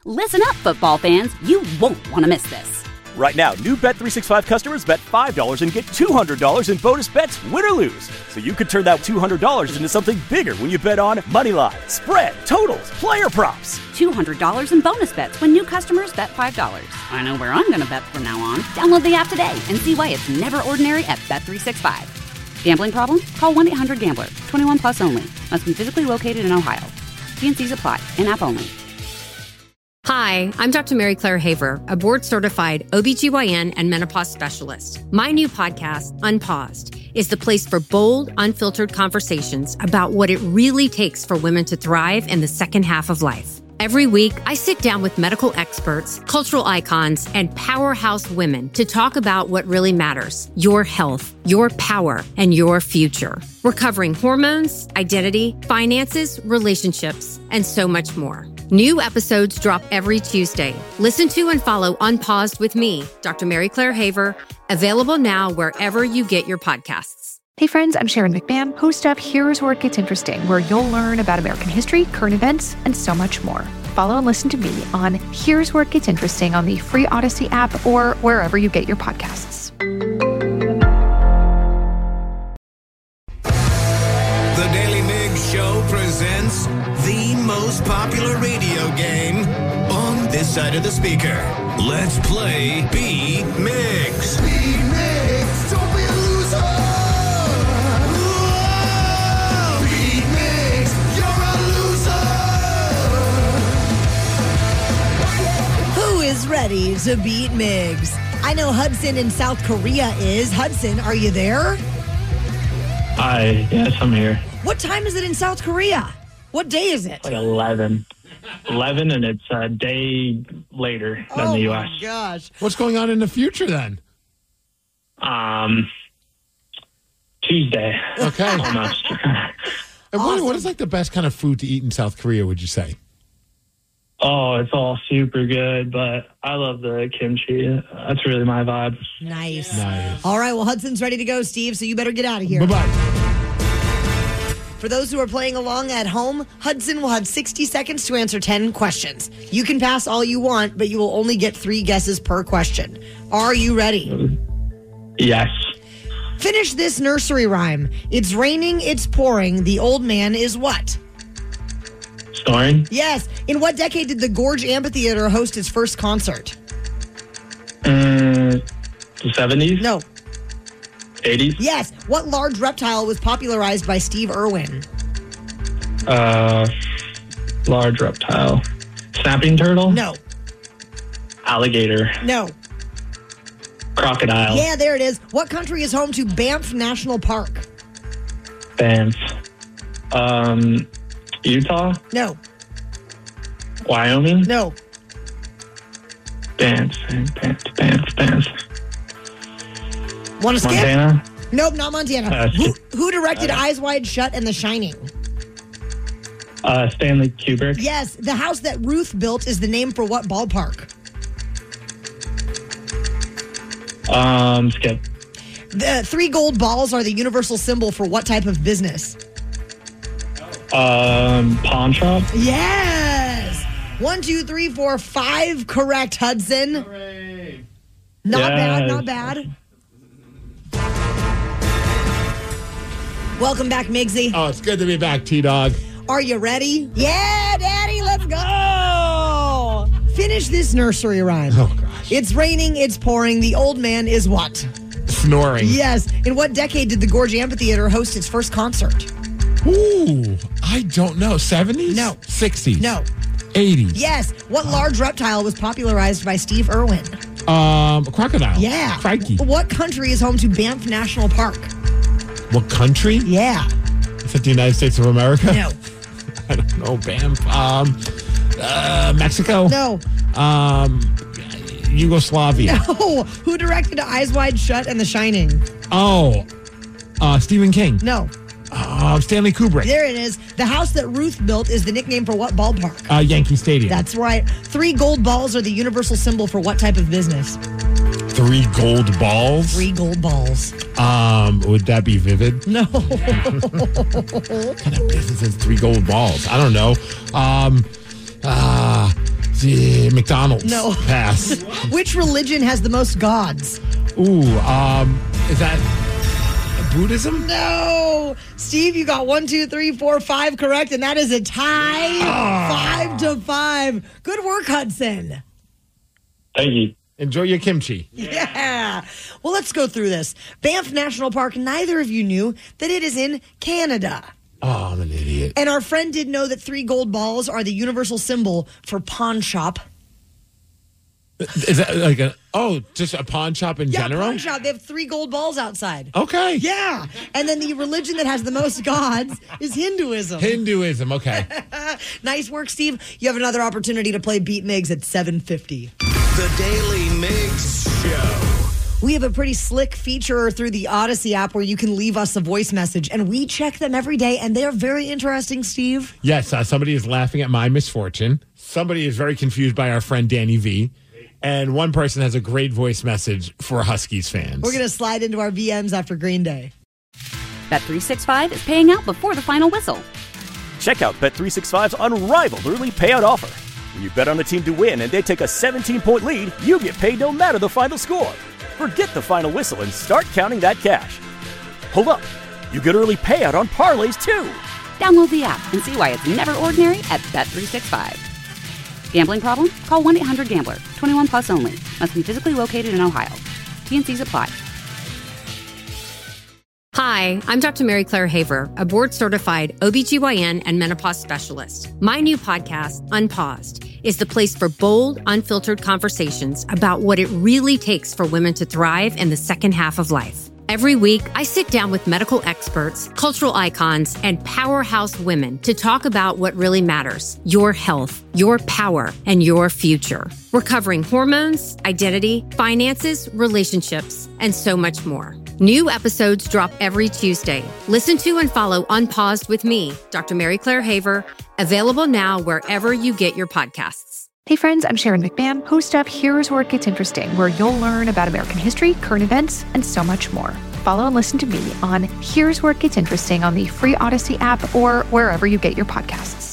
Listen up, football fans. You won't want to miss this. Right now, new Bet365 customers bet $5 and get $200 in bonus bets, win or lose. So you could turn that $200 into something bigger when you bet on moneyline, spread, totals, player props. $200 in bonus bets when new customers bet $5. I know where I'm going to bet from now on. Download the app today and see why it's never ordinary at Bet365. Gambling problem? Call 1-800-GAMBLER. 21 plus only. Must be physically located in Ohio. T&Cs apply. In-app only. Hi, I'm Dr. Mary Claire Haver, a board-certified OBGYN and menopause specialist. My new podcast, Unpaused, is the place for bold, unfiltered conversations about what it really takes for women to thrive in the second half of life. Every week, I sit down with medical experts, cultural icons, and powerhouse women to talk about what really matters: your health, your power, and your future. We're covering hormones, identity, finances, relationships, and so much more. New episodes drop every Tuesday. Listen to and follow Unpaused with me, Dr. Mary Claire Haver, available now wherever you get your podcasts. Hey friends, I'm Sharon McMahon, host of Here's Where It Gets Interesting, where you'll learn about American history, current events, and so much more. Follow and listen to me on Here's Where It Gets Interesting on the free Odyssey app or wherever you get your podcasts. The Daily Migs Show presents the most popular radio game on this side of the speaker. Let's play Beat Migs. Beat Migs, don't be a loser. Whoa! Beat Migs, you're a loser. Who is ready to beat Migs? I know Hudson in South Korea is. Hudson, are you there? Hi, yes, I'm here. What time is it in South Korea? What day is it? Like 11. 11, and it's a day later than the U.S. Oh, my gosh. What's going on in the future, then? Tuesday. Okay. Almost. And what is like the best kind of food to eat in South Korea, would you say? Oh, it's all super good, but I love the kimchi. That's really my vibe. Nice. Nice. All right, well, Hudson's ready to go, Steve, so you better get out of here. Bye-bye. For those who are playing along at home, Hudson will have 60 seconds to answer 10 questions. You can pass all you want, but you will only get 3 guesses per question. Are you ready? Yes. Finish this nursery rhyme. It's raining, it's pouring. The old man is what? Snoring? Yes. In what decade did the Gorge Amphitheater host its first concert? The 70s? No. 80s? Yes. What large reptile was popularized by Steve Irwin? Large reptile. Snapping turtle? No. Alligator? No. Crocodile? Yeah, there it is. What country is home to Banff National Park? Banff? Utah? No. Wyoming? No. Banff. Want to skip? Montana? Nope, not Montana. Who directed Eyes Wide Shut and The Shining? Stanley Kubrick? Yes. The house that Ruth built is the name for what ballpark? Skip. The 3 gold balls are the universal symbol for what type of business? Pawn shop? Yes. 1, 2, 3, 4, 5 correct, Hudson. Hooray. Not Yes. bad, not bad. Welcome back, Migsy. Oh, it's good to be back, T-Dog. Are you ready? Yeah, Daddy, let's go. Finish this nursery rhyme. Oh, gosh. It's raining, it's pouring. The old man is what? Snoring. Yes. In what decade did the Gorge Amphitheater host its first concert? Ooh, I don't know. 70s? No. 60s? No. 80s? Yes. What large reptile was popularized by Steve Irwin? Crocodile. Yeah. Crikey. What country is home to Banff National Park? What country? Yeah. Is it the United States of America? No. I don't know. Banff. Mexico? No. Yugoslavia. No. Who directed Eyes Wide Shut and The Shining? Oh, Stephen King. No. Stanley Kubrick. There it is. The house that Ruth built is the nickname for what ballpark? Yankee Stadium. That's right. 3 gold balls are the universal symbol for what type of business? 3 gold balls? 3 gold balls. Would that be Vivid? No. What kind of business has 3 gold balls? I don't know. McDonald's. No. Pass. Which religion has the most gods? Ooh, is that Buddhism? No. Steve, you got 1, 2, 3, 4, 5 correct, and that is a tie. 5-5. Good work, Hudson. Thank you. Enjoy your kimchi. Yeah. Well, let's go through this. Banff National Park, neither of you knew that it is in Canada. Oh, I'm an idiot. And our friend did know that 3 gold balls are the universal symbol for pawn shop. Is that like just a pawn shop in general? Yeah, pawn shop. They have 3 gold balls outside. Okay. Yeah. And then the religion that has the most gods is Hinduism. Hinduism, okay. Nice work, Steve. You have another opportunity to play Beat Migs at 7:50. The Daily Migs Show. We have a pretty slick feature through the Odyssey app where you can leave us a voice message, and we check them every day, and they are very interesting, Steve. Yes, somebody is laughing at my misfortune. Somebody is very confused by our friend Danny V. And one person has a great voice message for Huskies fans. We're going to slide into our VMs after Green Day. Bet365 is paying out before the final whistle. Check out Bet365's unrivaled early payout offer. When you bet on a team to win and they take a 17-point lead, you get paid no matter the final score. Forget the final whistle and start counting that cash. Hold up. You get early payout on parlays, too. Download the app and see why it's never ordinary at Bet365. Gambling problem? Call 1-800-GAMBLER. 21 plus only. Must be physically located in Ohio. T&Cs apply. Hi, I'm Dr. Mary Claire Haver, a board-certified OBGYN and menopause specialist. My new podcast, Unpaused, is the place for bold, unfiltered conversations about what it really takes for women to thrive in the second half of life. Every week, I sit down with medical experts, cultural icons, and powerhouse women to talk about what really matters: your health, your power, and your future. We're covering hormones, identity, finances, relationships, and so much more. New episodes drop every Tuesday. Listen to and follow Unpaused with me, Dr. Mary Claire Haver, available now wherever you get your podcasts. Hey friends, I'm Sharon McMahon, host of Here's Where It Gets Interesting, where you'll learn about American history, current events, and so much more. Follow and listen to me on Here's Where It Gets Interesting on the free Odyssey app or wherever you get your podcasts.